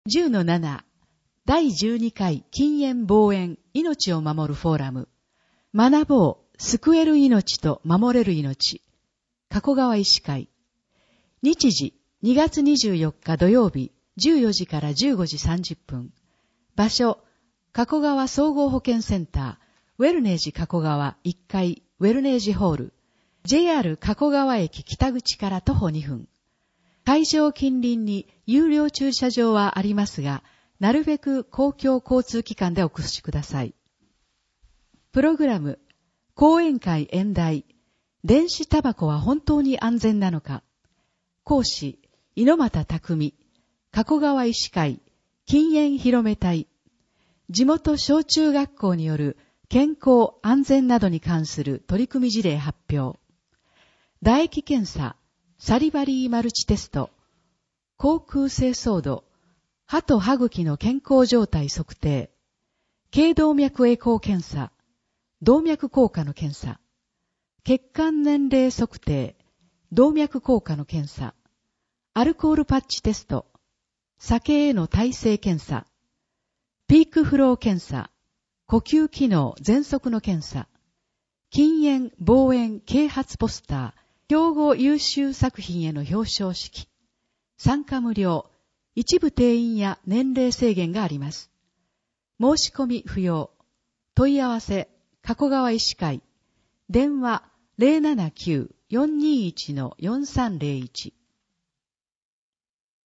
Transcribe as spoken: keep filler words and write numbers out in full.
じゅうのなな、だいじゅうにかい禁煙防煙命を守るフォーラム。学ぼう、救える命と守れる命。加古川医師会。日時、にがつにじゅうよっか土曜日、じゅうよじからじゅうごじさんじゅっぷん。場所、加古川総合保健センター、ウェルネージ加古川いっかいウェルネージホール。ジェイアール 加古川駅北口から徒歩にふん。会場近隣に有料駐車場はありますが、なるべく公共交通機関でお越しください。プログラム、講演会演題、電子タバコは本当に安全なのか。講師、猪俣匠、加古川医師会、禁煙広め隊。地元小中学校による健康安全などに関する取り組み事例発表。唾液検査、サリバリーマルチテスト、口腔清掃度、歯と歯茎の健康状態測定、頸動脈エコー検査、動脈硬化の検査、血管年齢測定、動脈硬化の検査、アルコールパッチテスト、酒への耐性検査、ピークフロー検査、呼吸機能喘息の検査、禁煙防煙啓発ポスター、競合優秀作品への表彰式。参加無料。一部定員や年齢制限があります。申し込み不要。問い合わせ、加古川医師会。電話 ゼロななきゅう よんにいち よんさんゼロいち。